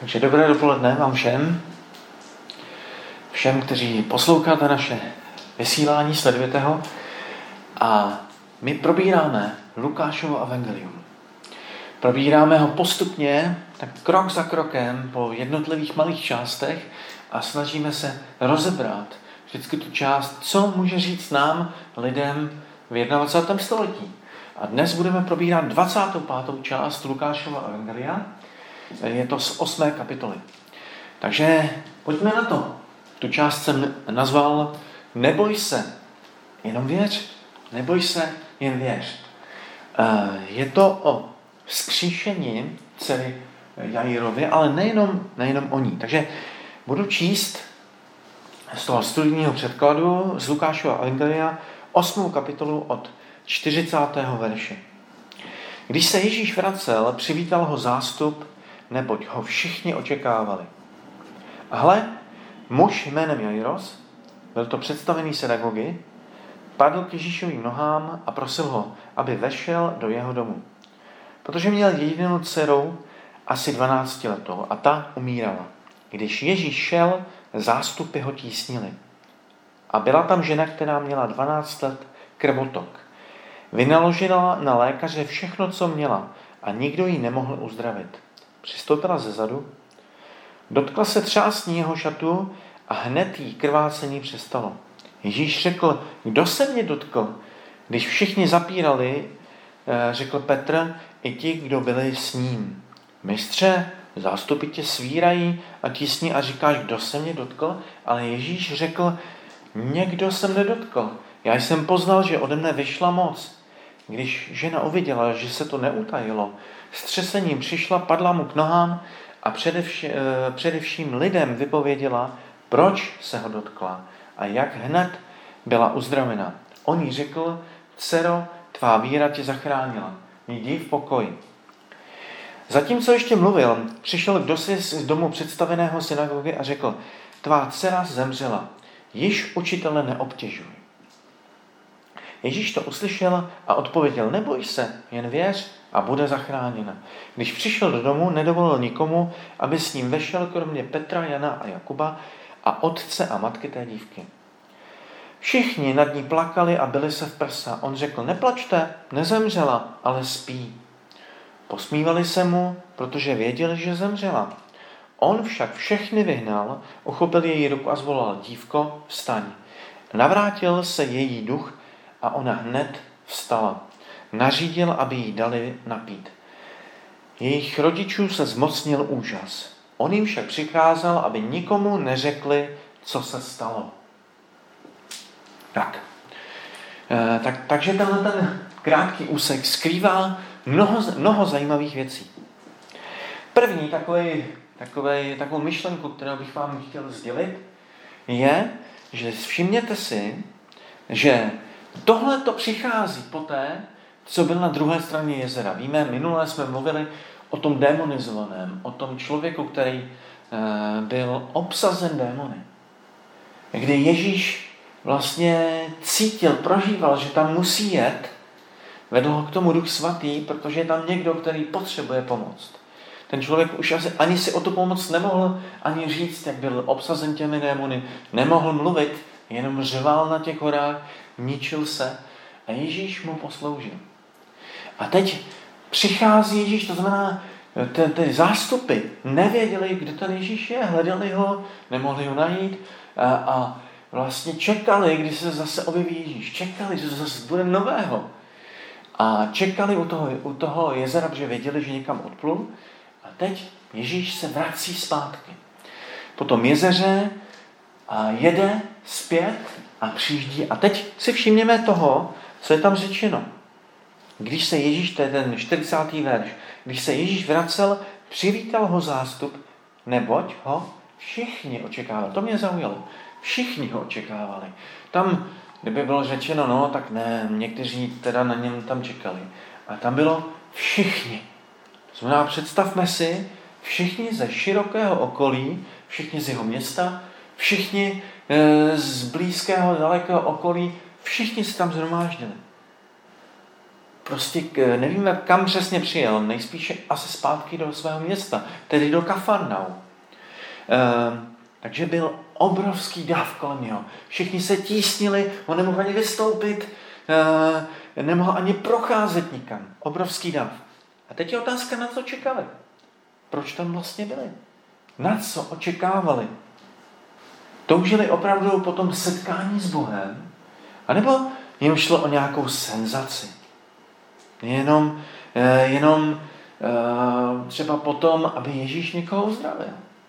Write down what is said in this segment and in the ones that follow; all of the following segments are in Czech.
Takže dobré dopoledne vám všem, kteří posloucháte naše vysílání, sledujete ho. A my probíráme Lukášovo evangelium. Probíráme ho postupně, tak krok za krokem po jednotlivých malých částech a snažíme se rozebrat vždycky tu část, co může říct nám, lidem v 21. století. A dnes budeme probírat 25. část Lukášova evangelia. Je to z 8. kapitoly. Takže pojďme na to. Tu část jsem nazval Neboj se, jenom věř. Neboj se, jen věř. Je to o vzkříšení dcery Jairovy, ale nejenom o ní. Takže budu číst z toho studijního překladu z Lukášova evangelia 8. kapitolu od 40. verše. Když se Ježíš vracel, přivítal ho zástup, neboť ho všichni očekávali. A hle, muž jménem Jairos, byl to představený synagogy, padl k Ježíšovým nohám a prosil ho, aby vešel do jeho domu. Protože měl jedinou dceru, asi 12 letou, a ta umírala. Když Ježíš šel, zástupy ho tísnili. A byla tam žena, která měla 12 let krvotok. Vynaložila na lékaře všechno, co měla, a nikdo ji nemohl uzdravit. Přistoupila zezadu, dotkla se třásní jeho šatu a hned jí krvácení přestalo. Ježíš řekl, kdo se mě dotkl? Když všichni zapírali, řekl Petr i ti, kdo byli s ním. Mistře, zástupy tě svírají a tísní a říkáš, kdo se mě dotkl? Ale Ježíš řekl, někdo se mne dotkl. Já jsem poznal, že ode mne vyšla moc. Když žena uviděla, že se to neutajilo, s třesením přišla, padla mu k nohám a především lidem vypověděla, proč se ho dotkla a jak hned byla uzdravena. On jí řekl, dcero, tvá víra tě zachránila. Jdi v pokoji. Zatímco ještě mluvil, přišel kdosi z domu představeného synagogy a řekl, tvá dcera zemřela, již učitele neobtěžuj. Ježíš to uslyšel a odpověděl, neboj se, jen věř a bude zachráněna. Když přišel do domu, nedovolil nikomu, aby s ním vešel, kromě Petra, Jana a Jakuba a otce a matky té dívky. Všichni nad ní plakali a bili se v prsa. On řekl, neplačte, nezemřela, ale spí. Posmívali se mu, protože věděli, že zemřela. On však všechny vyhnal, uchopil její ruku a zvolal, dívko, vstaň. Navrátil se její duch a ona hned vstala. Nařídil, aby jí dali napít. Jejich rodičů se zmocnil úžas. On jim však přikázal, aby nikomu neřekli, co se stalo. Takže ten krátký úsek skrývá mnoho zajímavých věcí. První takovou myšlenku, kterou bych vám chtěl sdělit, je, že všimněte si, že tohle to přichází poté, co byl na druhé straně jezera. Víme, minule jsme mluvili o tom démonizovaném, o tom člověku, který byl obsazen démony. Kdy Ježíš vlastně cítil, prožíval, že tam musí jet, vedl ho k tomu Duch Svatý, protože je tam někdo, který potřebuje pomoc. Ten člověk už ani si o tu pomoc nemohl ani říct, jak byl obsazen těmi démony, nemohl mluvit, jenom řval na těch horách, ničil se a Ježíš mu posloužil. A teď přichází Ježíš, to znamená, ty zástupy nevěděli, kdo ten Ježíš je, hledali ho, nemohli ho najít a vlastně čekali, kdy se zase objeví Ježíš. Čekali, že to zase bude nového. A čekali u toho jezera, protože věděli, že někam odplul. A teď Ježíš se vrací zpátky. Po tom jezeře a jede zpět a přijíždí. A teď si všimněme toho, co je tam řečeno. Když se Ježíš, to je ten 40. verš, když se Ježíš vracel, přivítal ho zástup, neboť ho všichni očekávali. To mě zaujalo. Všichni ho očekávali. Tam, kdyby bylo řečeno, no, tak ne, někteří teda na něm tam čekali. A tam bylo všichni. Znamená, představme si, všichni ze širokého okolí, všichni z jeho města, všichni z blízkého, dalekého okolí, všichni se tam shromáždili. prostě nevíme, kam přesně přijel, nejspíše asi zpátky do svého města, tedy do Kafarnau. Takže byl obrovský dav kolem něho. Všichni se tísnili, on nemohl ani vystoupit, nemohl ani procházet nikam. Obrovský dav. A teď je otázka, na co čekali. Proč tam vlastně byli? Na co očekávali? Toužili opravdu po tom setkání s Bohem? A nebo jim šlo o nějakou senzaci? Jenom třeba potom, aby Ježíš někoho uzdravil.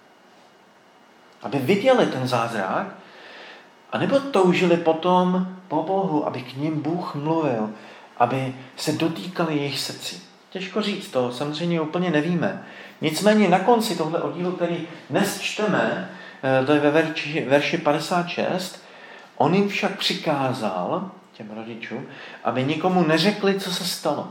Aby viděli ten zázrak, anebo toužili potom po Bohu, aby k ním Bůh mluvil, aby se dotýkali jejich srdcí. Těžko říct, to samozřejmě úplně nevíme. Nicméně na konci tohle oddílu, který dnes čteme, to je ve verši 56, on jim však přikázal, těm rodičům, aby nikomu neřekli, co se stalo.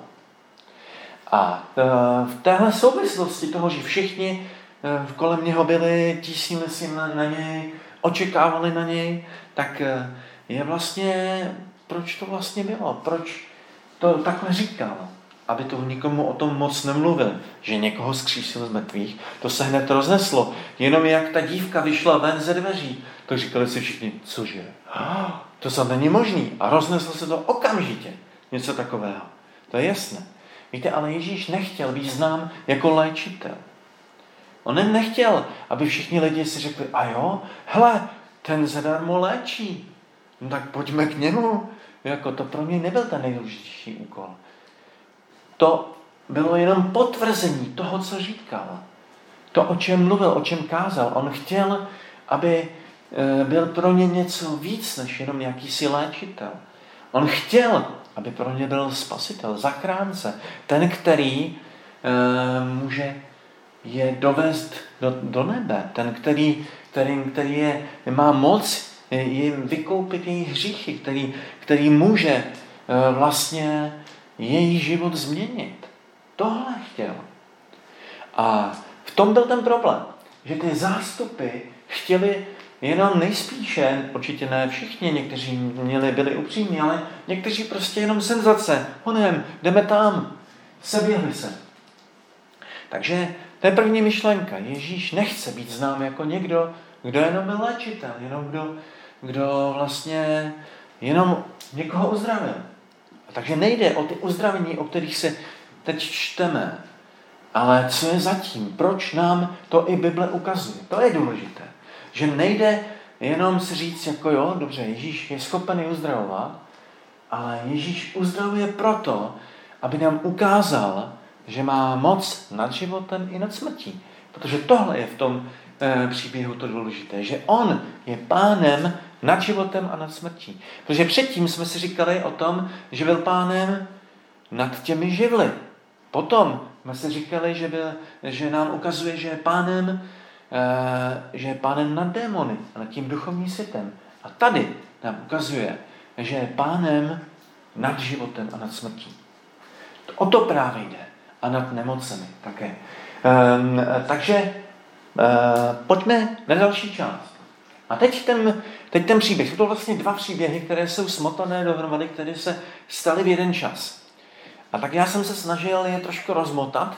A v téhle souvislosti toho, že všichni kolem něho byli, tísnili si na něj, očekávali na něj, tak je vlastně, proč to vlastně bylo? Proč to takhle říkal? Aby to nikomu o tom moc nemluvil, že někoho zkřísil z mrtvých. To se hned rozneslo. Jenom jak ta dívka vyšla ven ze dveří, to říkali si všichni, cože? To snad není možný. A rozneslo se to okamžitě. Něco takového. To je jasné. Víte, ale Ježíš nechtěl být znám jako léčitel. On nechtěl, aby všichni lidi si řekli, a jo, hele, ten zadarmo léčí. No tak pojďme k němu. Jako to pro mě nebyl ten nejdůležitější úkol. To bylo jenom potvrzení toho, co říkal. To, o čem mluvil, o čem kázal. On chtěl, aby byl pro ně něco víc, než jenom jakýsi léčitel. On chtěl, aby pro ně byl spasitel, zachránce. Ten, který může je dovést do nebe. Ten, který má moc jim vykoupit jejich hříchy. Který může vlastně jejich život změnit. Tohle chtěl. A v tom byl ten problém, že ty zástupy chtěli jenom nejspíše, určitě ne všichni, někteří byli upřímní, ale někteří prostě jenom senzace. Honem, jdeme tam, seběhli se. Takže to je první myšlenka. Ježíš nechce být znám jako někdo, kdo jenom byl léčitel, jenom kdo vlastně jenom někoho uzdravil. Takže nejde o ty uzdravení, o kterých se teď čteme, ale co je zatím? Proč nám to i Bible ukazuje? To je důležité. Že nejde jenom si říct, jako jo, dobře, Ježíš je schopen uzdravovat, ale Ježíš uzdravuje proto, aby nám ukázal, že má moc nad životem i nad smrtí. Protože tohle je v tom příběhu to důležité, že on je pánem nad životem a nad smrtí. Protože předtím jsme si říkali o tom, že byl pánem nad těmi živly. Potom jsme si říkali, že nám ukazuje, že je pánem nad démony, nad tím duchovním světem. A tady nám ukazuje, že je pánem nad životem a nad smrtí. O to právě jde. A nad nemocemi také. Takže pojďme na další část. A teď ten příběh. Jsou to vlastně dva příběhy, které jsou smotané dohromady, které se staly v jeden čas. A tak já jsem se snažil je trošku rozmotat,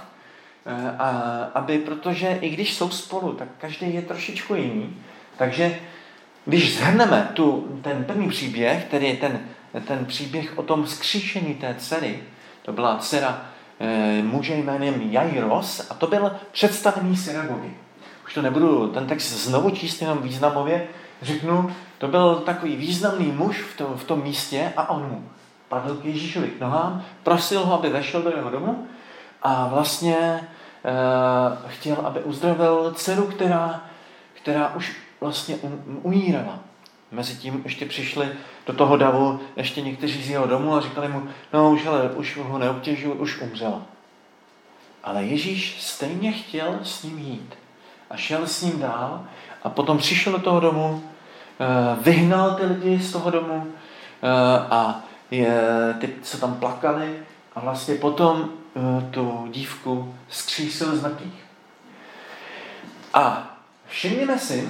protože i když jsou spolu, tak každý je trošičku jiný. Takže když shrneme ten první příběh, který je ten příběh o tom vzkříšení té dcery, to byla dcera muže jménem Jairos a to byl představený synagogy. Už to nebudu ten text znovu číst, jenom významově řeknu, to byl takový významný muž v tom místě a on mu padl k Ježíšovi k nohám, prosil ho, aby vešel do jeho domu a vlastně chtěl, aby uzdravil dceru, která už vlastně umírala. Mezitím ještě přišli do toho davu ještě někteří z jeho domu a říkali mu, no už ho neobtěžují, už umřela. Ale Ježíš stejně chtěl s ním jít. A šel s ním dál a potom přišel do toho domu, vyhnal ty lidi z toho domu a ty, co tam plakali a vlastně potom tu dívku vzkřísil z mrtvých. A všimněme si,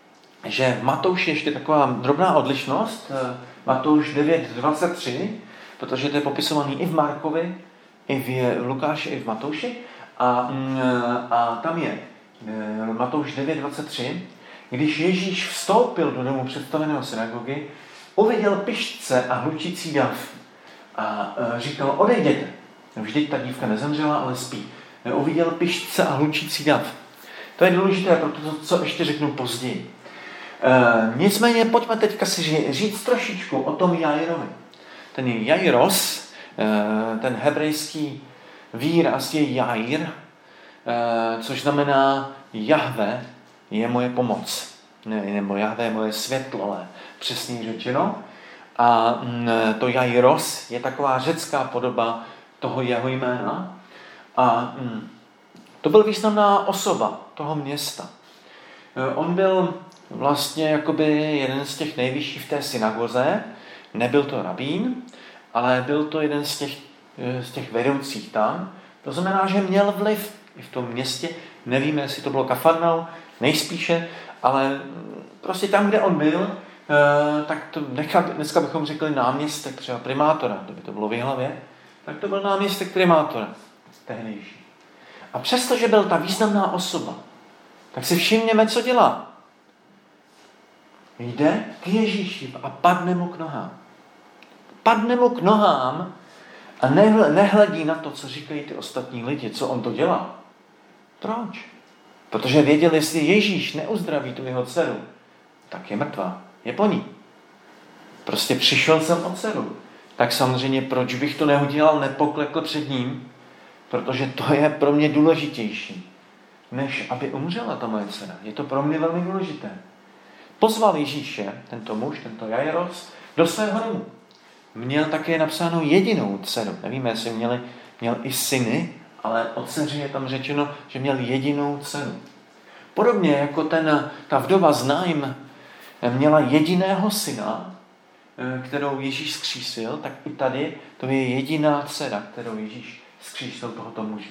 že v Matouši ještě taková drobná odlišnost, Matouš 9:23, protože to je popisovaný i v Markovi, i v Lukáši, i v Matouši. A tam je Matouš 9:23. Když Ježíš vstoupil do domu představeného synagogy, uviděl pyštce a hlučící dav a říkal, odejděte. Vždyť ta dívka nezemřela, ale spí. Uviděl pyštce a hlučící dav. To je důležité pro to, co ještě řeknu později. Nicméně pojďme teďka si říct trošičku o tom Jairovi. Ten Jairos, ten hebrejský výraz je Jair, což znamená Jahve je moje pomoc. Nebo Jahve je moje světlo, ale přesně řečeno. A to Jairos je taková řecká podoba toho jeho jména. A to byl významná osoba toho města. On byl vlastně jakoby jeden z těch nejvyšších v té synagoze. Nebyl to rabín, ale byl to jeden z těch vedoucích tam. To znamená, že měl vliv i v tom městě. Nevíme, jestli to bylo Kafarnaum, nejspíše, ale prostě tam, kde on byl, tak to dneska bychom řekli náměstek třeba primátora, kdyby to bylo v Jihlavě, tak to byl náměstek primátora tehdejší. A přesto, že byl ta významná osoba, tak si všimněme, co dělá. Jde k Ježíši a padne mu k nohám. Padne mu k nohám a nehledí na to, co říkají ty ostatní lidi, co on to dělá. Proč? Protože věděl, jestli Ježíš neuzdraví tu jeho dceru, tak je mrtvá, je po ní. Prostě přišel jsem o dceru. Tak samozřejmě, proč bych to neudělal, nepoklekl před ním, protože to je pro mě důležitější, než aby umřela ta moje dcera. Je to pro mě velmi důležité. Pozval Ježíše, tento muž, tento Jairos, do svého domu. Měl také napsáno jedinou dceru. Nevíme, jestli měl i syny, ale o dceři je tam řečeno, že měl jedinou dceru. Podobně jako ta vdova z Naim měla jediného syna, kterou Ježíš zkřísil, tak i tady to je jediná dcera, kterou Ježíš zkřísil tohoto muže.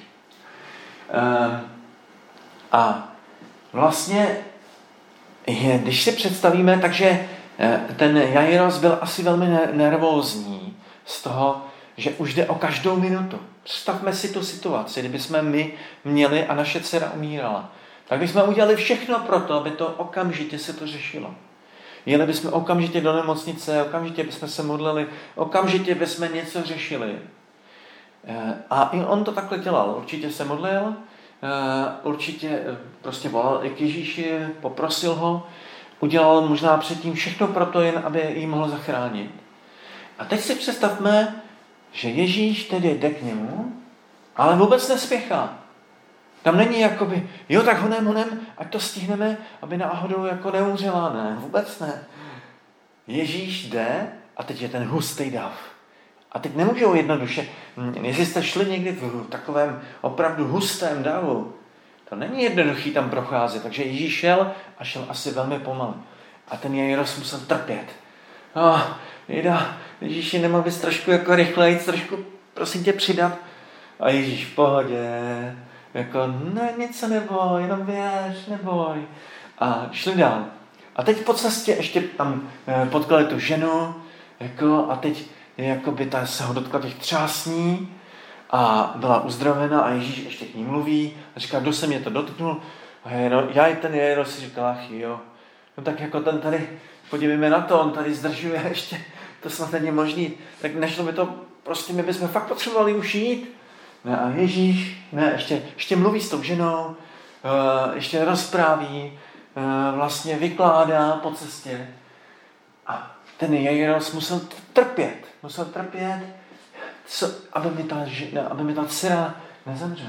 A vlastně, když si představíme, takže ten Jairos byl asi velmi nervózní z toho, že už jde o každou minutu. Představme si tu situaci, kdyby jsme my měli a naše dcera umírala. Tak bychom udělali všechno pro to, aby to okamžitě se to řešilo. Jeli bychom okamžitě do nemocnice, okamžitě bychom se modlili, okamžitě bychom něco řešili. A i on to takhle dělal. Určitě se modlil, určitě prostě volal i k Ježíši, poprosil ho, udělal možná předtím všechno pro to, jen aby ji mohl zachránit. A teď si představme, že Ježíš tedy jde k němu, ale vůbec nespěchá. Tam není jakoby, jo, tak honem, ať to stihneme, aby náhodou jako neumřela. Ne, vůbec ne. Ježíš jde a teď je ten hustý dav. A teď nemůžou jednoduše, jestli jste šli někdy v takovém opravdu hustém davu, to není jednoduchý tam procházet. Takže Ježíš šel a šel asi velmi pomalu. A ten Jairos musel trpět. Ježíši, nemohl bys trošku jako rychleji, trošku prosím tě přidat. A Ježíš v pohodě, jako ne, nic se neboj, jenom běž, neboj. A šli dál. A teď po cestě ještě tam potkali tu ženu, jako, a teď jakoby ta se ho dotkla těch třásní a byla uzdravena a Ježíš ještě k ní mluví a říká, kdo se mě to dotknul? A já i ten Jairos si říkal, ach jo, no tak jako ten tady, podívejme na to, on tady zdržuje ještě, to snad není možný, tak nešlo by to, prostě my bychom fakt potřebovali už jít. Ne, a Ježíš, ne, ještě mluví s tou ženou, ještě rozpráví, vlastně vykládá po cestě. A ten Jairos musel trpět, aby mi ta dcera nezemřela.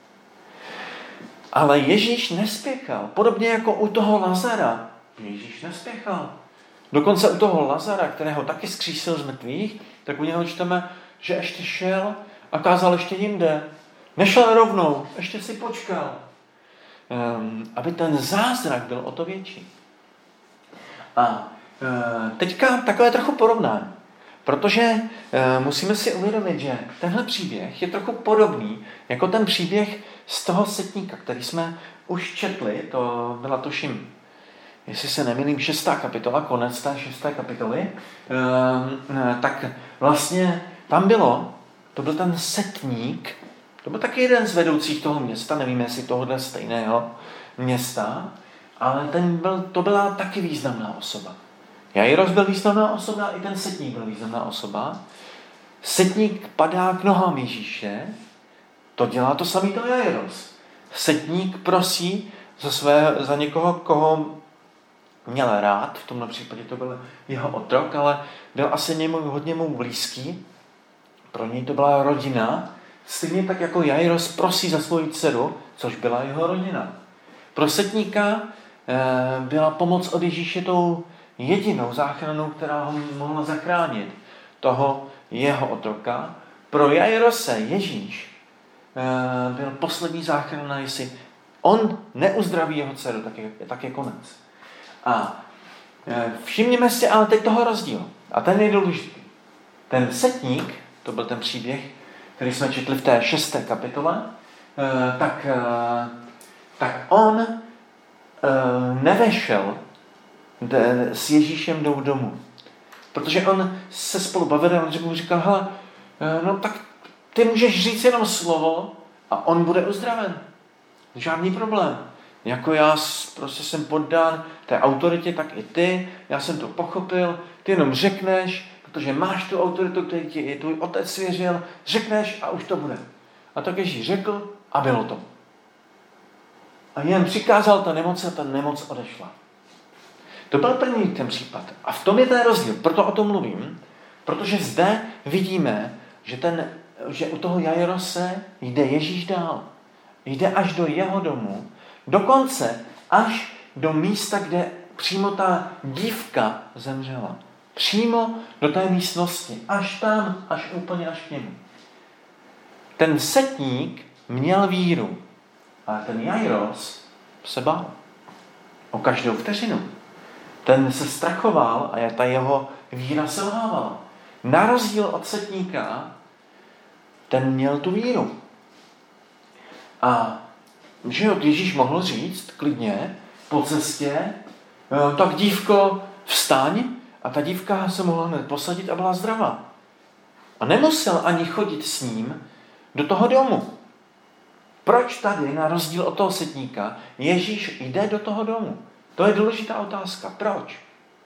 Ale Ježíš nespěchal. Podobně jako u toho Lazara. Ježíš nespěchal. Dokonce u toho Lazara, kterého taky zkřísil z mrtvých, tak u něho čteme, že ještě šel a kázal ještě jinde. Nešel rovnou, ještě si počkal. Aby ten zázrak byl o to větší. A teďka takové trochu porovnání. Protože musíme si uvědomit, že tenhle příběh je trochu podobný jako ten příběh z toho setníka, který jsme už četli, to byla tuším, jestli se nemýlím, 6. kapitola, konec té 6. kapitoly, tak vlastně to byl ten setník, to byl taky jeden z vedoucích toho města, nevím, jestli tohohle stejného města, ale to byla taky významná osoba. Jairos byl významná osoba, i ten setník byl významná osoba. Setník padá k nohám Ježíše, to dělá to samý to Jairos. Setník prosí za někoho, koho měl rád, v tomhle případě to byl jeho otrok, ale byl asi hodně mu blízký. Pro něj to byla rodina, stejně tak jako Jairos prosí za svoji dceru, což byla jeho rodina. Pro setníka byla pomoc od Ježíše tou jedinou záchranou, která ho mohla zachránit, toho jeho otroka. Pro Jairose Ježíš byl poslední záchrana, jestli on neuzdraví jeho dceru, tak je konec. A všimněme si ale teď toho rozdílu. A ten je důležitý. Ten setník, to byl ten příběh, který jsme četli v té 6. kapitole, tak on nevešel s Ježíšem do domu. Protože on se spolu bavil a on mu říkal, hele, no tak ty můžeš říct jenom slovo a on bude uzdraven. Žádný problém. Jako já prostě jsem poddán té autoritě, tak i ty, já jsem to pochopil, ty jenom řekneš, protože máš tu autoritu, který ti i tvůj otec svěřil, řekneš a už to bude. A tak Ježíš řekl a bylo to. A jen přikázal ta nemoc a ta nemoc odešla. To byl první ten případ. A v tom je ten rozdíl. Proto o tom mluvím. Protože zde vidíme, že u toho Jairose jde Ježíš dál. Jde až do jeho domu. Dokonce až do místa, kde přímo ta dívka zemřela. Přímo do té místnosti. Až tam, úplně až k němu. Ten setník měl víru. Ale ten Jairos se bál. O každou vteřinu. Ten se strachoval a ta jeho víra selhávala. Na rozdíl od setníka, ten měl tu víru. A že jo, Ježíš mohl říct klidně po cestě, tak dívko, vstaň, a ta dívka se mohla hned posadit a byla zdravá. A nemusel ani chodit s ním do toho domu. Proč tady, na rozdíl od toho setníka, Ježíš jde do toho domu? To je důležitá otázka. Proč?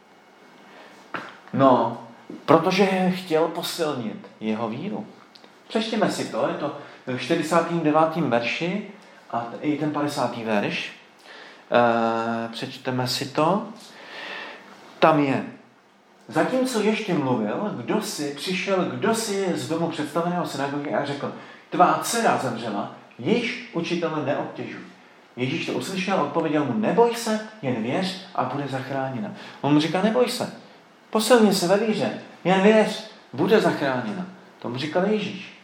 No, protože chtěl posilnit jeho víru. Přečtěme si to, je to v 49. verši a i ten 50. verš. Přečteme si to. Tam je. Zatímco ještě mluvil, kdo si z domu představeného synagogy a řekl, tvá dcera zemřela, již učitele neobtěžuj. Ježíš to uslyšel, odpověděl mu, neboj se, jen věř a bude zachráněna. On mu říká, neboj se, posilně se ve víře, jen věř, bude zachráněna. To mu říkal Ježíš.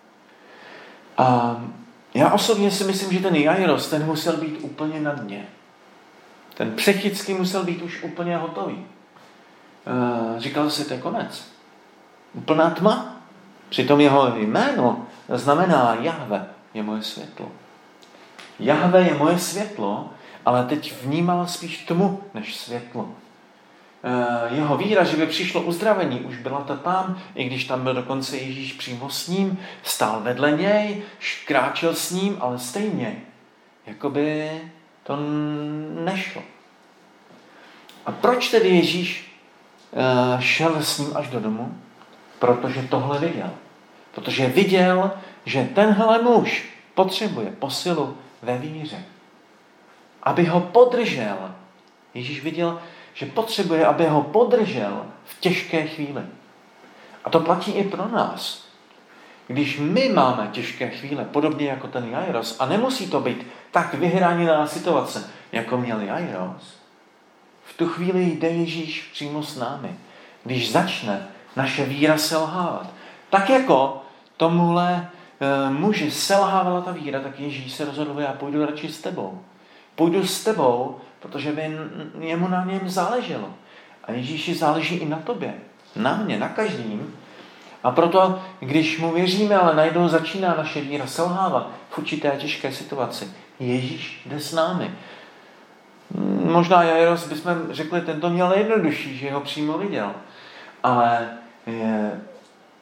A já osobně si myslím, že ten Jairos, ten musel být úplně na dně. Ten Psychicky musel být už úplně hotový. Říkal si, to je konec. Úplná tma. Přitom jeho jméno znamená Jahve je moje světlo. Jahve je moje světlo, ale teď vnímal spíš tmu než světlo. Jeho víra, že by přišlo uzdravení, už byla to tam, i když tam byl dokonce Ježíš přímo s ním, stál vedle něj, kráčel s ním, ale stejně, jakoby to nešlo. A proč tedy Ježíš šel s ním až do domu? Protože tohle viděl. Protože viděl, že tenhle muž potřebuje posilu ve víře. Aby ho podržel. Ježíš viděl, že potřebuje, aby ho podržel v těžké chvíli. A to platí i pro nás. Když my máme těžké chvíle, podobně jako ten Jairos, a nemusí to být tak vyhraněná situace, jako měl Jairos, v tu chvíli jde Ježíš přímo s námi. Když začne naše víra selhávat. Tak jako tomuhle muži selhávala ta víra, tak Ježíš se rozhodl, já půjdu radši s tebou. Půjdu s tebou, protože by jemu na něm záleželo. A Ježíši záleží i na tobě, na mě, na každým. A proto, když mu věříme, ale najednou začíná naše víra selhávat v určité těžké situaci, Ježíš jde s námi. Možná Jairos bychom řekli, tento měl jednodušší, že ho přímo viděl.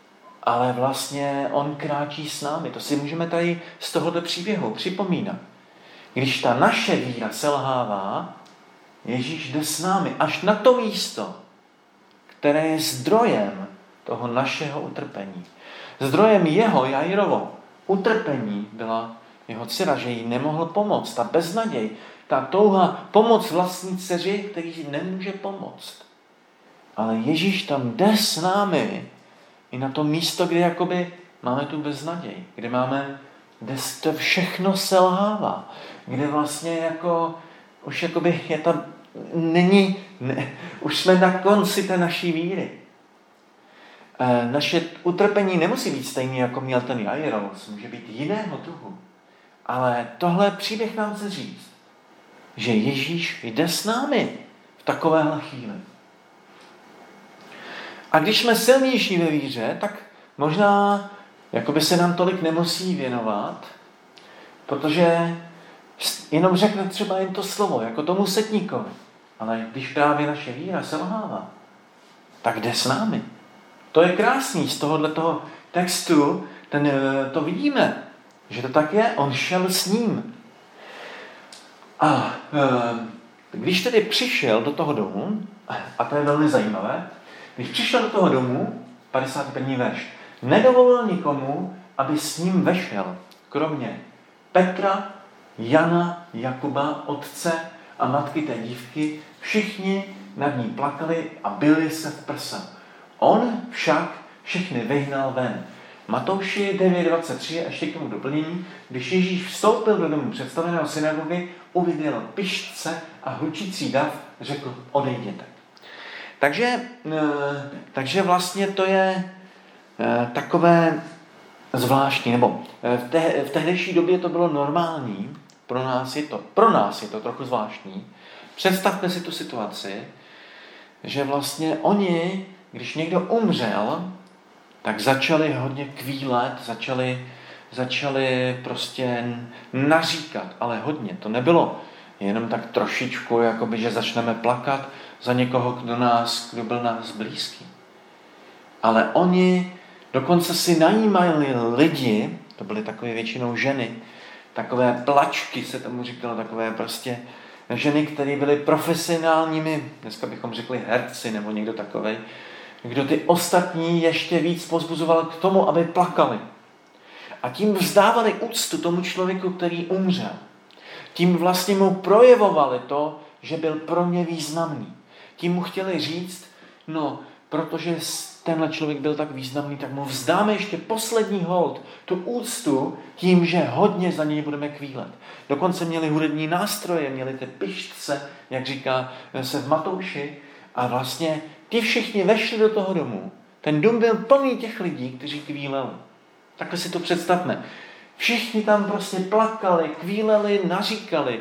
ale vlastně on kráčí s námi. To si můžeme tady z tohoto příběhu připomínat. Když ta naše víra selhává, Ježíš jde s námi až na to místo, které je zdrojem toho našeho utrpení. Zdrojem jeho, Jairovo, utrpení byla jeho dcera, že jí nemohl pomoct. Ta beznaděj, ta touha pomoct vlastní dceři, který nemůže pomoct. Ale Ježíš tam jde s námi i na to místo, kde jakoby máme tu beznaděj, kde to všechno selhává, kde vlastně jako, už jakoby je tam, už jsme na konci té naší víry. Naše utrpení nemusí být stejný, jako měl ten Jairus, může být jiného druhu. Ale tohle příběh nám chce říct, že Ježíš jde s námi v takovéhle chvíli. A když jsme silnější ve víře, tak možná jakoby se nám tolik nemusí věnovat, protože jenom řekne třeba jen to slovo, jako tomu setníkovi. Ale když právě naše víra selhává, tak jde s námi. To je krásný z tohoto textu, to vidíme, že to tak je, on šel s ním. A když tedy přišel do toho domu, a to je velmi zajímavé, když přišel do toho domu, 51. verš, nedovolil nikomu, aby s ním vešel, kromě Petra, Jana, Jakuba, otce a matky té dívky, všichni nad ní plakali a bili se v prsa. On však všechny vyhnal ven. Matouši 9.23 a ještě k tomu doplnění, když Ježíš vstoupil do domu představeného synagogy, uviděl pištce a hlučící dav, řekl, odejděte. Takže vlastně to je takové zvláštní, nebo v tehdejší době to bylo normální, pro nás je to trochu zvláštní. Představme si tu situaci, že vlastně oni, když někdo umřel, tak začali hodně kvílet, začali prostě naříkat, ale hodně. To nebylo jenom tak trošičku, jakoby, že začneme plakat za někoho, kdo byl nás blízký. Ale oni dokonce si najímali lidi, to byly takové většinou ženy, takové plačky se tomu říkalo, takové prostě ženy, které byly profesionálními, dneska bychom řekli herci nebo někdo takovej, kdo ty ostatní ještě víc pozbuzoval k tomu, aby plakali. A tím vzdávali úctu tomu člověku, který umřel. Tím vlastně mu projevovali to, že byl pro ně významný. Tím mu chtěli říct, no, protože tenhle člověk byl tak významný, tak mu vzdáme ještě poslední hold, tu úctu, tím, že hodně za něj budeme kvílet. Dokonce měli hudební nástroje, měli ty pištce, jak říká se v Matouši, a vlastně ti všichni vešli do toho domu. Ten dům byl plný těch lidí, kteří kvíleli. Takhle si to představme. Všichni tam prostě plakali, kvíleli, naříkali.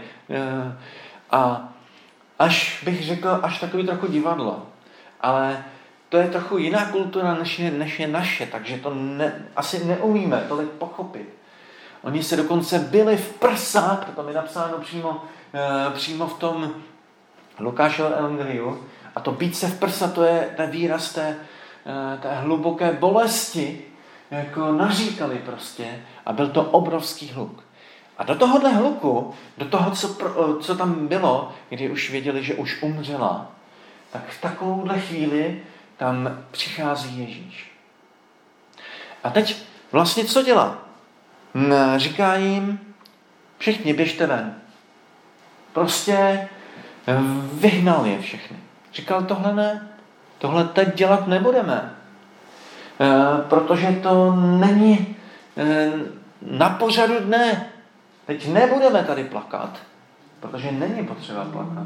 A až bych řekl, až takový trochu divadlo. Ale to je trochu jiná kultura, než je naše, takže to asi neumíme tolik pochopit. Oni se dokonce bili v prsa, to tam je napsáno přímo v tom Lukášově evangeliu, a to být se v prsa, to je ten výraz té hluboké bolesti, jako naříkali prostě, a byl to obrovský hluk. A do tohohle hluku, do toho, co tam bylo, kdy už věděli, že už umřela, tak v takovouhle chvíli tam přichází Ježíš. A teď vlastně co dělá? Říká jim, všichni běžte ven. Prostě vyhnal je všechny. Říkal, tohle ne, tohle teď dělat nebudeme, protože to není na pořadu dne. Teď nebudeme tady plakat, protože není potřeba plakat.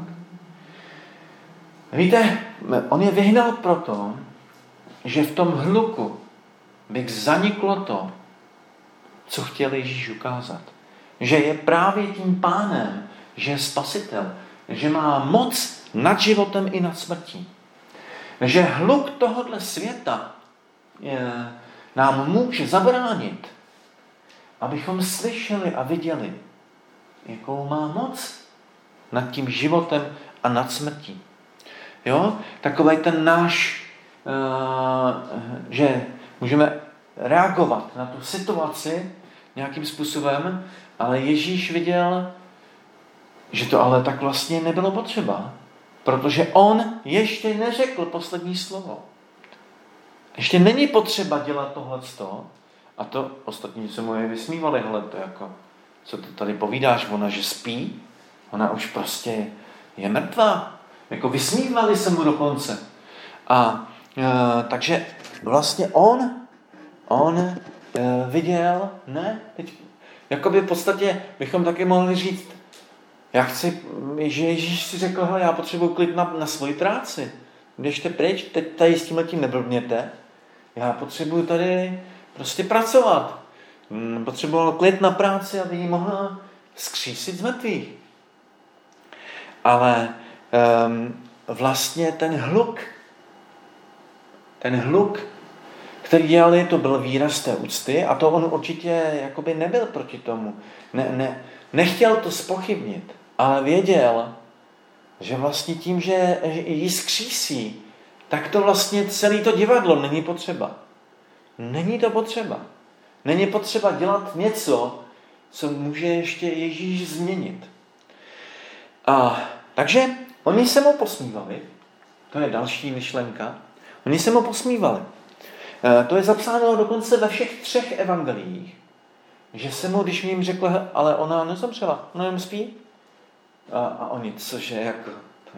Víte, on je vyhnal proto, že v tom hluku by zaniklo to, co chtěl Ježíš ukázat. Že je právě tím pánem, že je spasitel, že má moc nad životem i nad smrtí. Že hluk tohohle světa nám může zabránit, abychom slyšeli a viděli, jakou má moc nad tím životem a nad smrtí. Jo? Takovej ten náš, že můžeme reagovat na tu situaci nějakým způsobem, ale Ježíš viděl, že to ale tak vlastně nebylo potřeba, protože on ještě neřekl poslední slovo. Ještě není potřeba dělat tohleto, a to ostatní se mu je vysmívali, hele, to jako, co ty tady povídáš, ona, že spí, ona už prostě je mrtvá. Jako vysmívali se mu dokonce. Takže vlastně on viděl, ne, teď, jakoby v podstatě bychom taky mohli říct, že Ježíš si řekl, hele, já potřebuji klid na svoji práci. Běžte pryč, teď tady s tímhletím neblbněte. Já potřebuji tady prostě pracovat. Potřeboval klid na práci, aby ji mohla vzkřísit z mrtvých. Ale vlastně ten hluk, který dělali, to byl výraz té úcty a to on určitě jakoby nebyl proti tomu. Nechtěl to zpochybnit, ale věděl, že vlastně tím, že ji zkřísí, tak to vlastně celé to divadlo není potřeba. Není to potřeba. Není potřeba dělat něco, co může ještě Ježíš změnit. Takže oni se mu posmívali. To je další myšlenka. Oni se mu posmívali. To je zapsáno dokonce ve všech 3 evangeliích. Že se mu, když jim řekl, ale ona nezemřela, ona jen spí. A oni, cože, jako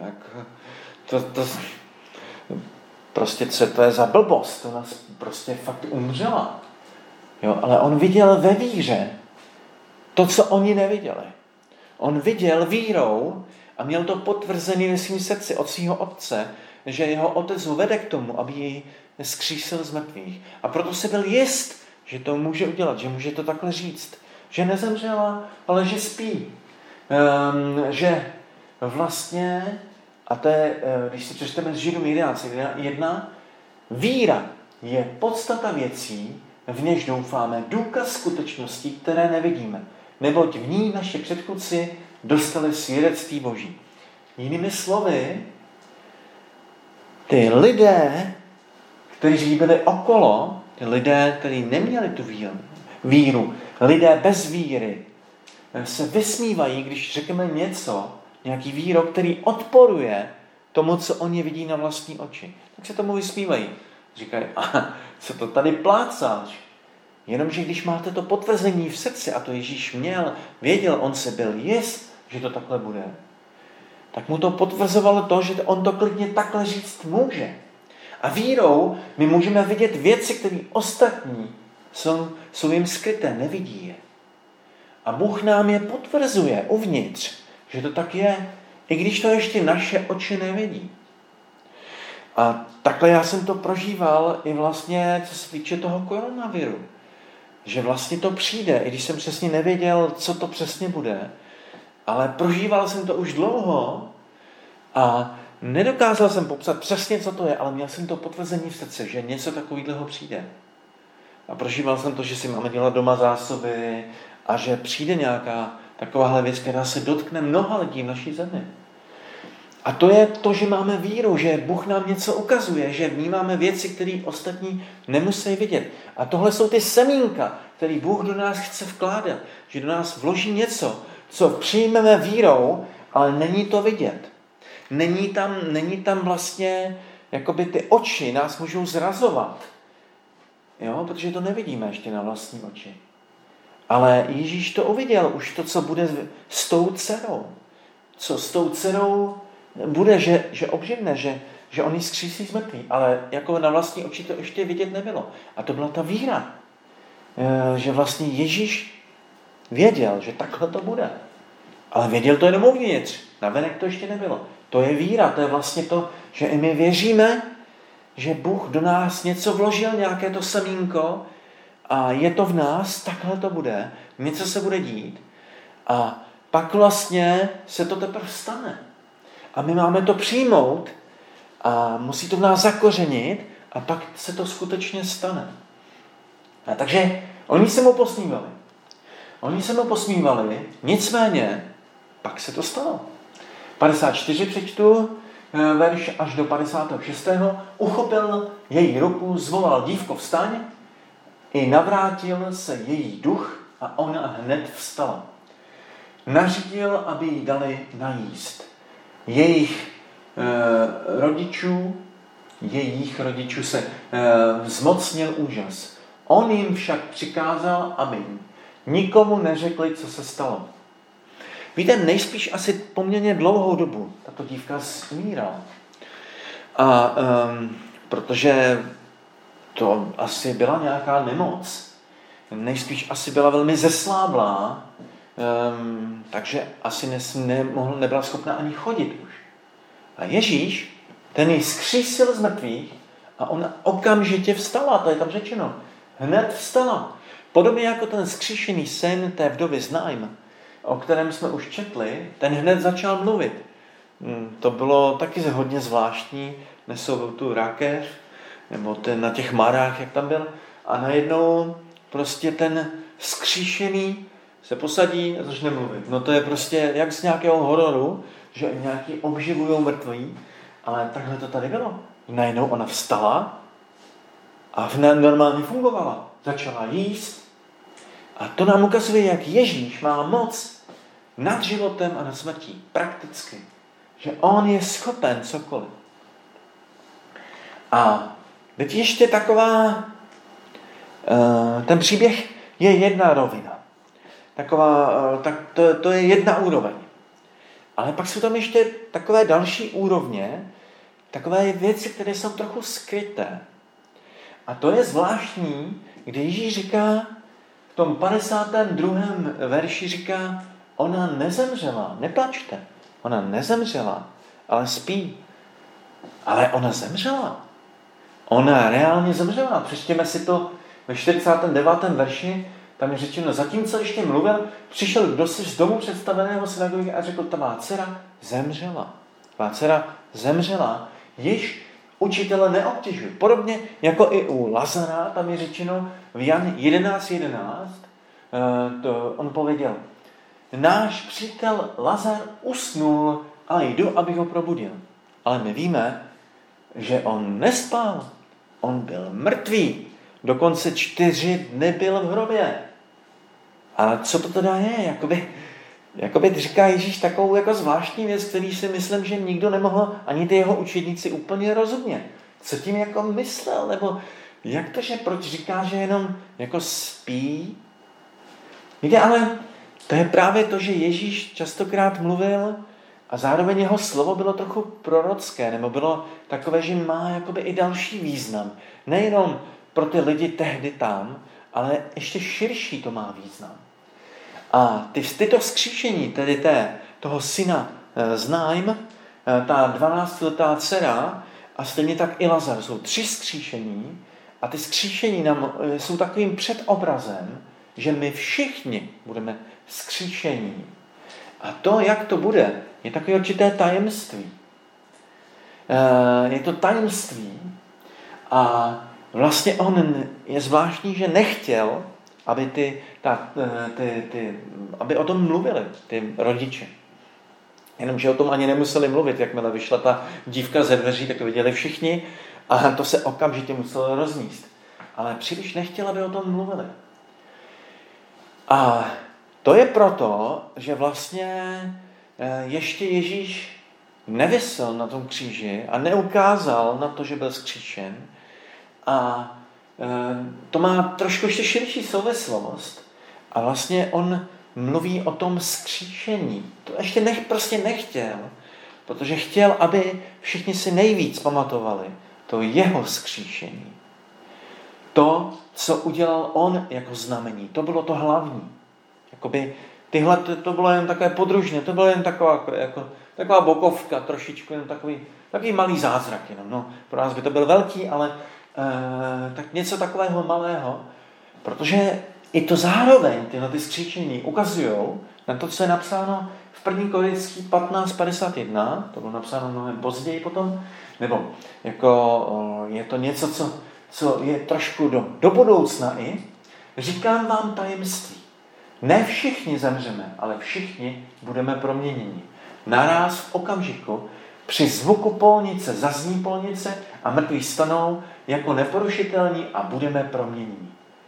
prostě co to je za blbost, to nás prostě fakt umřela. Jo, ale on viděl ve víře to, co oni neviděli. On viděl vírou a měl to potvrzený ve svém srdci od svého otce, že jeho otec ho vede k tomu, aby ji zkřísil z mrtvých. A proto se byl jist, že to může udělat, že může to takhle říct. Že nezemřela, ale že spí. Že vlastně, a to je, když si přečteme z Židům 11:1, víra je podstata věcí, v něž doufáme, důkaz skutečností, které nevidíme. Neboť v ní naši předchůdci dostali svědectví Boží. Jinými slovy, ty lidé, kteří byli okolo, ty lidé, kteří neměli tu víru, lidé bez víry, se vysmívají, když řekneme něco, nějaký výrok, který odporuje tomu, co oni vidí na vlastní oči. Tak se tomu vysmívají. Říkají, co to tady plácáš? Jenomže když máte to potvrzení v srdci, a to Ježíš měl, věděl, on se byl jist, že to takhle bude, tak mu to potvrzovalo to, že on to klidně takhle říct může. A vírou my můžeme vidět věci, které ostatní jsou jim skryté, nevidí je. A Bůh nám je potvrzuje uvnitř, že to tak je, i když to ještě naše oči nevidí. A takhle já jsem to prožíval i vlastně, co se týče toho koronaviru. Že vlastně to přijde, i když jsem přesně nevěděl, co to přesně bude, ale prožíval jsem to už dlouho a nedokázal jsem popsat přesně, co to je, ale měl jsem to potvrzení v srdci, že něco takového přijde. A prožíval jsem to, že si máme dělat doma zásoby a že přijde nějaká takováhle věc, která se dotkne mnoha lidí v naší zemi. A to je to, že máme víru, že Bůh nám něco ukazuje, že vnímáme věci, které ostatní nemusí vidět. A tohle jsou ty semínka, které Bůh do nás chce vkládat. Že do nás vloží něco, co přijmeme vírou, ale není to vidět. Není tam vlastně, jakoby ty oči nás můžou zrazovat. Jo, protože to nevidíme ještě na vlastní oči. Ale Ježíš to uviděl, už to, co bude s tou dcerou. Co s tou dcerou bude, že obživne, že on ji zkřísí z mrtvých, ale jako na vlastní oči to ještě vidět nebylo. A to byla ta víra. Že vlastně Ježíš věděl, že takhle to bude. Ale věděl to jenom uvnitř. Navenek to ještě nebylo. To je víra, to je vlastně to, že i my věříme, že Bůh do nás něco vložil, nějaké to semínko a je to v nás, takhle to bude, něco se bude dít a pak vlastně se to teprve stane. A my máme to přijmout a musí to v nás zakořenit a pak se to skutečně stane. A takže oni se mu posmívali, nicméně pak se to stalo. 54 přečtu, verš až do 56. Uchopil její ruku, zvolal dívko vstaň I navrátil se její duch a ona hned vstala. Nařídil, aby jí dali najíst. Jejich rodičů se zmocnil úžas. On jim však přikázal, aby nikomu neřekli, co se stalo. Víte, nejspíš asi poměrně dlouhou dobu tato dívka umírala. A protože to asi byla nějaká nemoc, nejspíš asi byla velmi zesláblá, takže asi nebyla schopná ani chodit už. A Ježíš, ten ji zkřísil z mrtvých a ona okamžitě vstala, to je tam řečeno. Hned vstala. Podobně jako ten zkříšený syn té vdovy z Naim, o kterém jsme už četli, ten hned začal mluvit. To bylo taky hodně zvláštní, nesou tu rakev, nebo na těch marách, jak tam byl, a najednou prostě ten zkříšený se posadí a začne mluvit. No to je prostě jak z nějakého hororu, že nějaký obživujou mrtví, ale takhle to tady bylo. Najednou ona vstala a normálně fungovala. Začala jíst a to nám ukazuje, jak Ježíš má moc nad životem a nad smrtí. Prakticky. Že on je schopen cokoliv. A teď ještě taková, ten příběh je jedna rovina. To je jedna úroveň. Ale pak jsou tam ještě takové další úrovně, takové věci, které jsou trochu skryté. A to je zvláštní, kdy Ježíš říká, v tom 52. verši říká, ona nezemřela, neplačte, ona nezemřela, ale spí. Ale ona zemřela. Ona reálně zemřela. Přečtěme si to ve 49. verši, tam je řečeno, zatímco ještě mluvil, přišel kdosi z domu představeného synagogy a řekl, tvá dcera zemřela. Tvá dcera zemřela, již učitele neobtěžuj. Podobně jako i u Lazara, tam je řečeno v Jan 11.11, on pověděl, náš přítel Lazar usnul a jdu, abych ho probudil. Ale my víme, že on nespal, on byl mrtvý. Dokonce 4 dny byl v hrobě. Ale co to teda je? Jakoby říká Ježíš takovou jako zvláštní věc, který si myslím, že nikdo nemohl, ani ty jeho učedníci úplně rozumět. Co tím jako myslel? Nebo jak to, že proč říká, že jenom jako spí? Víte, ale to je právě to, že Ježíš častokrát mluvil a zároveň jeho slovo bylo trochu prorocké, nebo bylo takové, že má jakoby i další význam. Nejenom pro ty lidi tehdy tam, ale ještě širší to má význam. A tyto vzkříšení, tedy toho syna z Naim, ta 12letá dcera a stejně tak i Lazar, jsou 3 vzkříšení a ty vzkříšení nám jsou takovým předobrazem, že my všichni budeme vzkříšení. A to, jak to bude, je takové určité tajemství. Je to tajemství a vlastně on je zvláštní, že nechtěl, aby aby o tom mluvili ty rodiče. Jenomže o tom ani nemuseli mluvit, jakmile vyšla ta dívka ze dveří, tak to viděli všichni a to se okamžitě muselo rozníst. Ale příliš nechtěl, aby o tom mluvili. A to je proto, že vlastně ještě Ježíš nevisel na tom kříži a neukázal na to, že byl vzkříšen. A to má trošku ještě širší souvislost. A vlastně on mluví o tom vzkříšení. To ještě prostě nechtěl, protože chtěl, aby všichni si nejvíc pamatovali to jeho vzkříšení. To, co udělal on jako znamení, to bylo to hlavní. Jakoby tyhle, to bylo jen takové podružné, to bylo jen taková bokovka, trošičku, jen takový malý zázrak jenom. No, pro nás by to byl velký, ale tak něco takového malého, protože i to zároveň tyhle ty skříčení ukazují na to, co je napsáno v 1. Korinský 15.51, to bylo napsáno mnohem později potom, nebo jako je to něco, co je trošku do budoucna i. Říkám vám tajemství. Ne všichni zemřeme, ale všichni budeme proměněni. Naráz v okamžiku při zvuku polnice zazní polnice a mrtví stanou jako neporušitelní a budeme proměněni.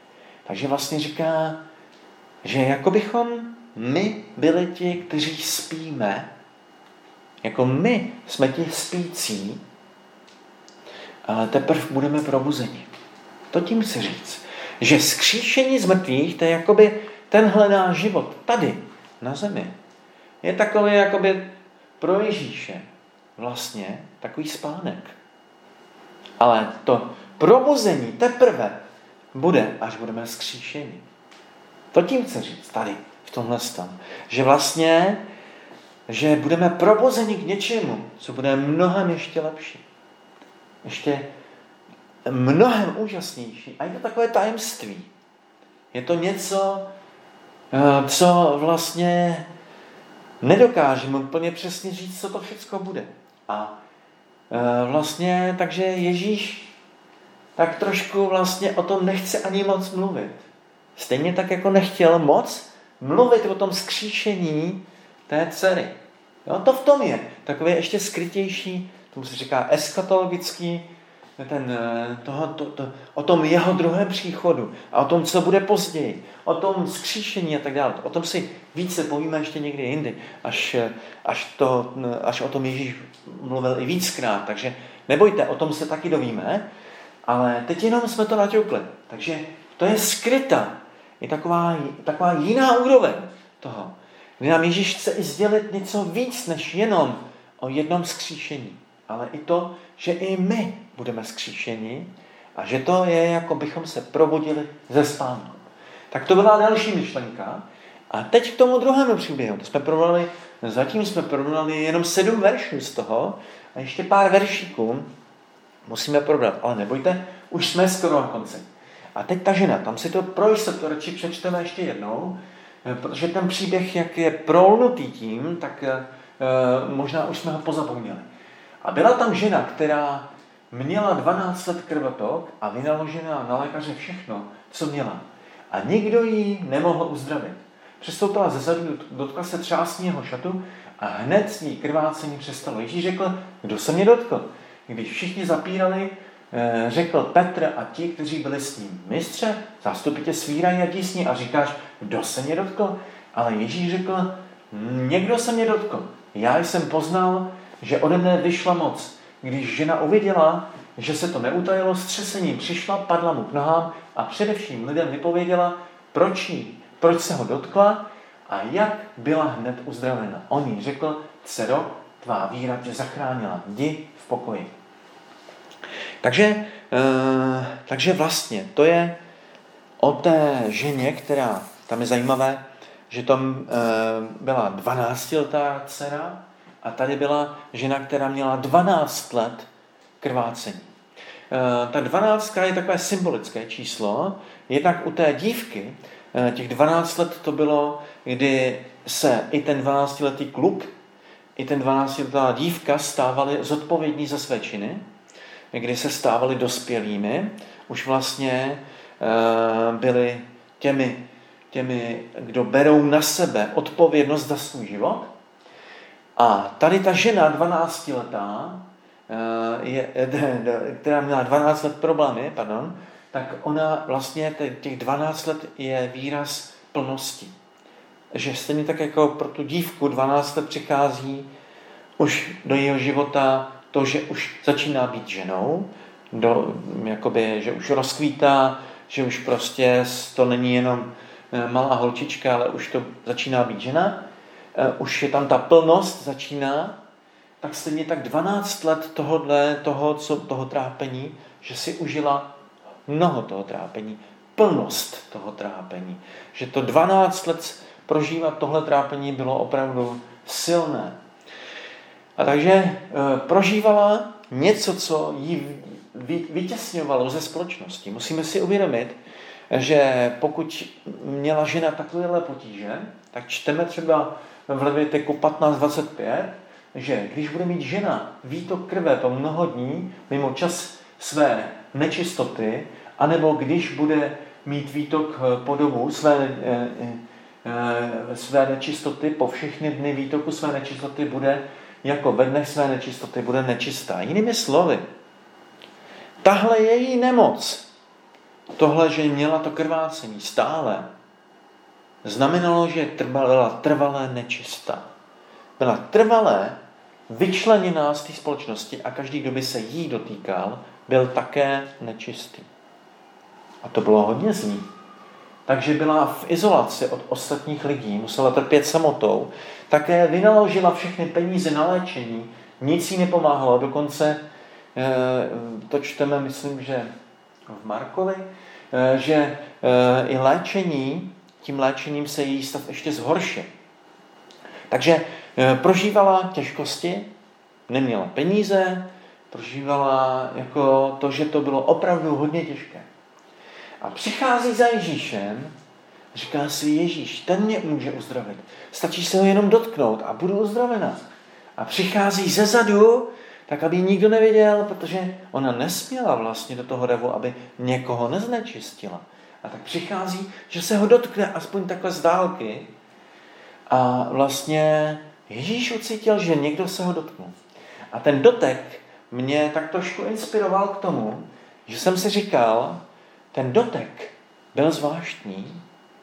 Takže vlastně říká, že jako bychom my byli ti, kteří spíme, jako my jsme ti spící, ale teprve budeme probuzeni. To tím chci říct, že vzkříšení z mrtvých, to je jakoby tenhle náš život tady, na zemi. Je takový jakoby pro Ježíše vlastně takový spánek. Ale to probuzení teprve bude, až budeme vzkříšeni. To tím chci říct tady, v tomhle stavu. Že vlastně, že budeme probuzeni k něčemu, co bude mnohem ještě lepší. Ještě mnohem úžasnější. A je to takové tajemství. Je to něco, co vlastně nedokážeme úplně přesně říct, co to všechno bude. A vlastně, takže Ježíš tak trošku vlastně o tom nechce ani moc mluvit. Stejně tak, jako nechtěl moc mluvit o tom vzkříšení té dcery. Jo, to v tom je. Takové ještě skrytější, tomu se říká eschatologický, o tom jeho druhém příchodu a o tom, co bude později, o tom vzkříšení a tak dále. O tom si více povíme ještě někdy jindy, až o tom Ježíš mluvil i víckrát. Takže nebojte, o tom se taky dovíme, ale teď jenom jsme to naťukli. Takže to je skrytá. Je taková jiná úroveň toho, kdy nám Ježíš chce i sdělit něco víc, než jenom o jednom vzkříšení. Ale i to, že i my budeme vzkříšeni a že to je, jako bychom se probudili ze spánku. Tak to byla další myšlenka. A teď k tomu druhému příběhu. Zatím jsme probrali jenom 7 veršů z toho a ještě pár veršíků musíme probrat. Ale nebojte, už jsme skoro na konci. A teď ta žena, tam si to pro jistotu radši přečteme ještě jednou, protože ten příběh, jak je prolnutý tím, tak možná už jsme ho pozapomněli. A byla tam žena, která měla 12 let krvotok a vynaložila na lékaře všechno, co měla. A nikdo ji nemohl uzdravit. Přestoupila ze zadu, dotkla se třásního šatu a hned s ní krvácení přestalo. Ježíš řekl, kdo se mě dotkl? Když všichni zapírali, řekl Petr a ti, kteří byli s ním. Mistře, zástupy tě svírají a tísní a říkáš, kdo se mě dotkl? Ale Ježíš řekl, někdo se mě dotkl. Já jsem poznal, že ode mne vyšla moc. Když žena uviděla, že se to neutajilo, s třesením přišla, padla mu k nohám a především lidem vypověděla, proč se ho dotkla a jak byla hned uzdravena. On jí řekl, dcero, tvá víra tě zachránila, jdi v pokoji. Takže vlastně to je o té ženě, která, tam je zajímavé, že tam byla 12letá dcera a tady byla žena, která měla 12 let krvácení. Ta 12 je takové symbolické číslo, jednak u té dívky, těch 12 let to bylo, kdy se i ten 12letý kluk, i ten 12letá dívka stávali zodpovědní za své činy, kdy se stávali dospělými, už vlastně byli těmi, kdo berou na sebe odpovědnost za svůj život. A tady ta žena 12letá, která měla 12 let problémy, tak ona vlastně těch 12 let je výraz plnosti. Že stejně tak jako pro tu dívku 12 let přichází už do jejího života to, že už začíná být ženou, že už rozkvítá, že už prostě to není jenom malá holčička, ale už to začíná být žena, už je tam ta plnost začíná, tak stejně tak 12 let toho trápení, že si užila mnoho toho trápení, plnost toho trápení. Že to 12 let prožívat tohle trápení bylo opravdu silné. A takže prožívala něco, co ji vytěsňovalo ze společnosti. Musíme si uvědomit, že pokud měla žena takovéhle potíže, tak čteme třeba v Levitiku 15:25, že když bude mít žena výtok krve po mnoho dní, mimo čas své nečistoty, anebo když bude mít výtok po dobu své nečistoty, po všechny dny výtoku své nečistoty bude jako ve dnech své nečistoty bude nečistá. Jinými slovy, tahle její nemoc tohle, že měla to krvácení stále, znamenalo, že byla trvalé nečistá. Byla trvalé vyčleněná z té společnosti a každý, kdo by se jí dotýkal, byl také nečistý. A to bylo hodně zlý. Takže byla v izolaci od ostatních lidí, musela trpět samotou, také vynaložila všechny peníze na léčení, nic jí nepomáhalo, dokonce to čteme, myslím, že v Markovi, že i tím léčením se její stav ještě zhoršil. Takže prožívala těžkosti, neměla peníze, prožívala jako to, že to bylo opravdu hodně těžké. A přichází za Ježíšem, říká si: Ježíš, ten mě může uzdravit. Stačí se ho jenom dotknout a budu uzdravena. A přichází zezadu, tak aby nikdo nevěděl, protože ona nesměla vlastně do toho davu, aby někoho neznečistila. A tak přichází, že se ho dotkne aspoň takhle z dálky. A vlastně Ježíš ucítil, že někdo se ho dotknul. A ten dotek mě tak trošku inspiroval k tomu, že jsem si říkal, ten dotek byl zvláštní.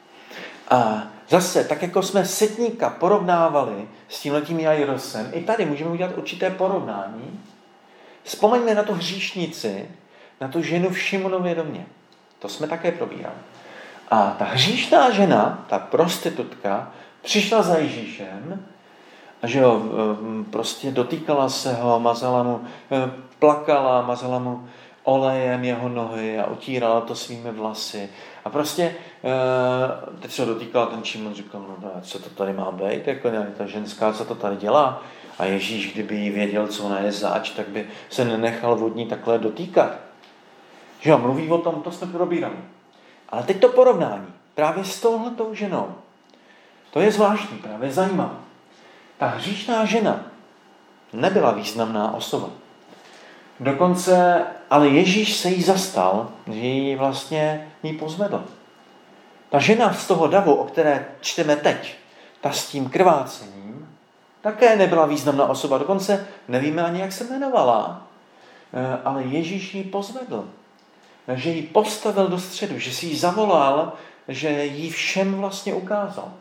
A zase, tak jako jsme setníka porovnávali s tímhletím Jairosem, i tady můžeme udělat určité porovnání. Vzpomeňme na tu hříšnici, na tu ženu v Šimonově domě. To jsme také probírali. A ta hříšná žena, ta prostitutka, přišla za Ježíšem a že jo, prostě dotýkala se ho, mazala mu, plakala, mazala mu olejem jeho nohy a utírala to svými vlasy. A prostě teď se ho dotýkala ten Šimon, říkal, no co to tady má být, jako ta ženská, co to tady dělá. A Ježíš, kdyby jí věděl, co ona je zač, tak by se nenechal vodní takhle dotýkat. Že jo, mluví o tom, to jsme probírali. Ale teď to porovnání právě s touhletou ženou. To je zvláštní, právě zajímavé. Ta hříšná žena nebyla významná osoba. Dokonce, ale Ježíš se jí zastal, že jí vlastně pozvedl. Ta žena z toho davu, o které čteme teď, ta s tím krvácením, také nebyla významná osoba. Dokonce nevíme ani, jak se jmenovala, ale Ježíš ji pozvedl. Že ji postavil do středu, že si ji zavolal, že jí všem vlastně ukázal.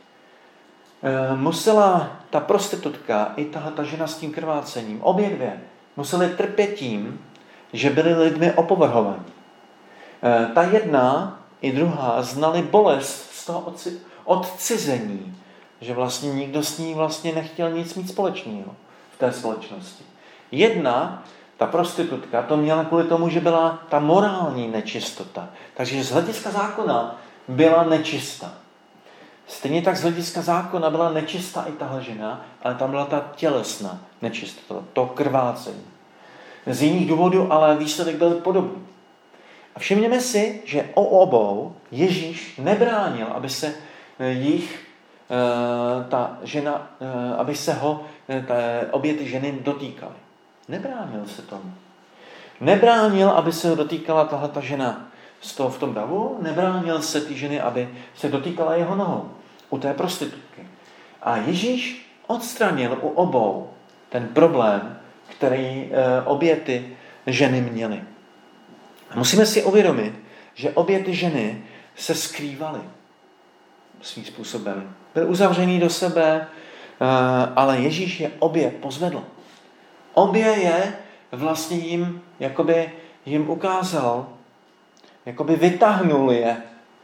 Musela ta prostitutka i ta žena s tím krvácením, obě dvě, museli trpět tím, že byli lidmi opovrhovaní. Ta jedna i druhá znali bolest z toho odcizení, že vlastně nikdo s ní vlastně nechtěl nic mít společného v té společnosti. Jedna, ta prostitutka, to měla kvůli tomu, že byla ta morální nečistota. Takže z hlediska zákona byla nečistá. Stejně tak z hlediska zákona byla nečistá i tahle žena, ale tam byla ta tělesná nečistota, to krvácení. Z jiných důvodů, ale výsledek byl podobný. A všimněme si, že o obou Ježíš nebránil, aby se ta žena, aby se ho obě ty ženy dotýkaly. Nebránil se tomu. Nebránil, aby se ho dotýkala tahleta žena v tom davu, nebránil se ty ženy, aby se dotýkala jeho nohou u té prostitutky. A Ježíš odstranil u obou ten problém, který obě ty ženy měly. A musíme si uvědomit, že obě ty ženy se skrývaly svým způsobem. Byly uzavřený do sebe, ale Ježíš je obě pozvedl. Obě je vlastně jim ukázal, jakoby vytáhnul je.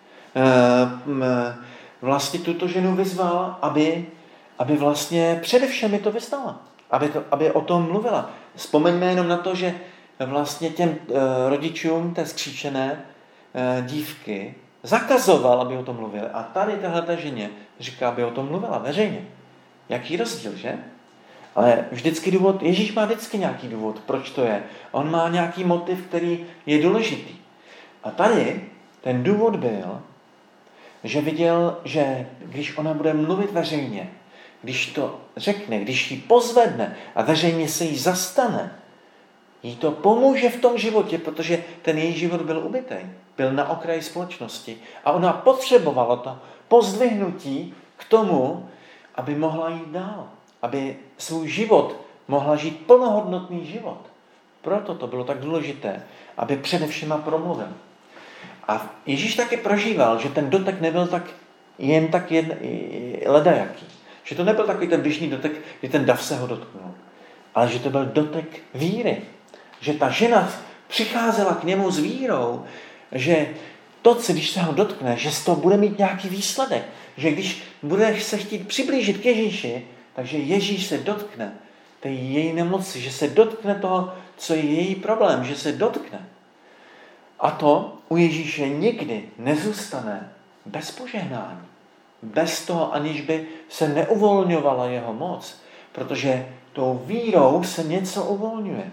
Vlastně tuto ženu vyzval, aby vlastně především to vyznala. Aby o tom mluvila. Vzpomeňme jenom na to, že vlastně těm rodičům té skříčené dívky zakazoval, aby o tom mluvili. A tady tahleta ženě říká, aby o tom mluvila veřejně. Jaký rozdíl, že? Ale vždycky důvod, Ježíš má vždycky nějaký důvod, proč to je. On má nějaký motiv, který je důležitý. A tady ten důvod byl, že viděl, že když ona bude mluvit veřejně, když to řekne, když ji pozvedne a veřejně se jí zastane, jí to pomůže v tom životě, protože ten její život byl ubitý, byl na okraji společnosti a ona potřebovala to pozdvihnutí k tomu, aby mohla jít dál, aby svůj život mohla žít plnohodnotný život. Proto to bylo tak důležité, aby především promluvil. A Ježíš taky prožíval, že ten dotek nebyl jen tak ledajaký. Že to nebyl takový ten běžný dotek, kdy ten dav se ho dotknul. Ale že to byl dotek víry. Že ta žena přicházela k němu s vírou, že to, když se ho dotkne, že z toho bude mít nějaký výsledek. Že když bude se chtít přiblížit k Ježíši, takže Ježíš se dotkne té její nemoci, že se dotkne toho, co je její problém, že se dotkne. A to u Ježíše nikdy nezůstane bez požehnání. Bez toho, aniž by se neuvolňovala jeho moc. Protože tou vírou se něco uvolňuje.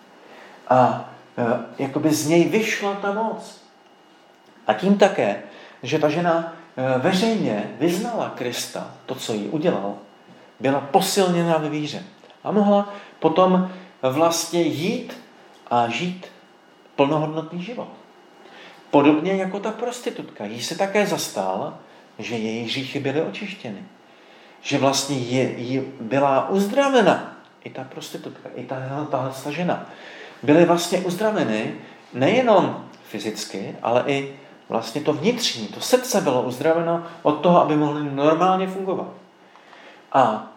A jakoby z něj vyšla ta moc. A tím také, že ta žena veřejně vyznala Krista, to, co jí udělal, byla posilněna ve víře. A mohla potom vlastně jít a žít plnohodnotný život. Podobně jako ta prostitutka. Jí se také zastala, že její hříchy byly očištěny. Že vlastně jí byla uzdravena. I ta prostitutka, i tahle žena. Byly vlastně uzdraveny nejenom fyzicky, ale i vlastně to vnitřní, to srdce bylo uzdraveno od toho, aby mohly normálně fungovat. A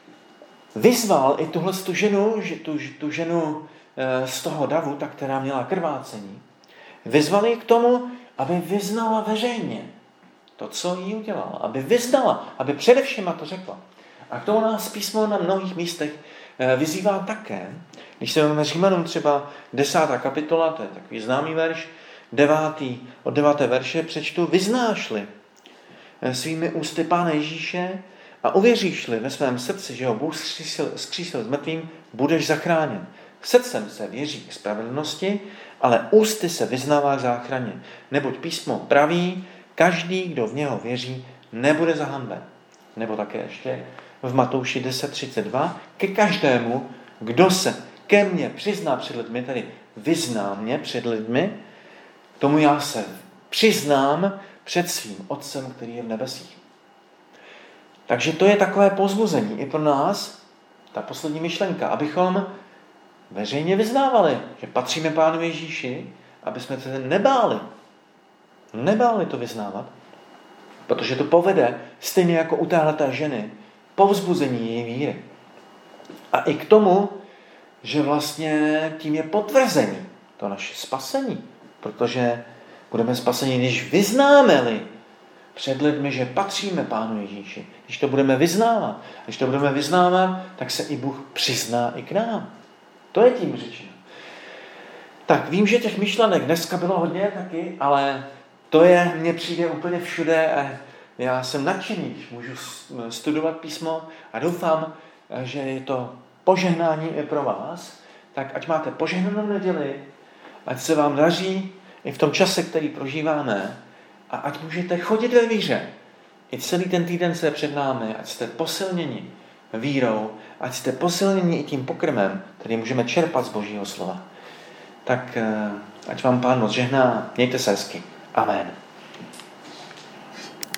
vyzval i tu ženu, tu ženu z toho davu, ta, která měla krvácení, vyzval ji k tomu, aby vyznala veřejně to, co jí udělal. Aby vyznala, aby především to řekla. A k tomu nás písmo na mnohých místech vyzývá také. Když se vezmeme Římanům třeba 10. kapitola, to je takový známý verš, od 9. verše přečtu: vyznáš-li svými ústy Pána Ježíše a uvěříš-li ve svém srdci, že ho Bůh zkřísil z mrtvým, budeš zachráněn. Srdcem se věří k spravedlnosti, ale ústy se vyznává k záchraně. Neboť písmo praví, každý, kdo v něho věří, nebude zahanben. Nebo také ještě v Matouši 10.32, ke každému, kdo se ke mně přizná před lidmi, tedy vyzná mě před lidmi, tomu já se přiznám před svým Otcem, který je v nebesích. Takže to je takové povzbuzení i pro nás, ta poslední myšlenka, abychom veřejně vyznávali, že patříme Pánu Ježíši, aby jsme se nebáli to vyznávat, protože to povede, stejně jako u téhleté ženy, povzbuzení její víry. A i k tomu, že vlastně tím je potvrzení to naše spasení, protože budeme spaseni, když vyznáme-li před lidmi, že patříme Pánu Ježíši. Když to budeme vyznávat, tak se i Bůh přizná i k nám. To je tím řečeno. Tak vím, že těch myšlenek dneska bylo hodně taky, ale mně přijde úplně všude a já jsem nadšený, když můžu studovat písmo a doufám, že je to požehnání i pro vás. Tak ať máte požehnanou neděli, ať se vám daří i v tom čase, který prožíváme, a ať můžete chodit ve víře. I celý ten týden se před námi, ať jste posilněni vírou, ať jste posilněni i tím pokrmem, který můžeme čerpat z Božího slova. Tak ať vám Pán moc žehná, mějte se hezky. Amen.